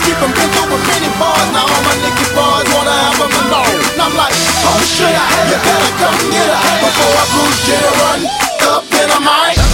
keep them bent over many bars. Now all my niggas bars wanna have them alone. And I'm like, oh shit, you better come get her before I lose you. Run up in a mic.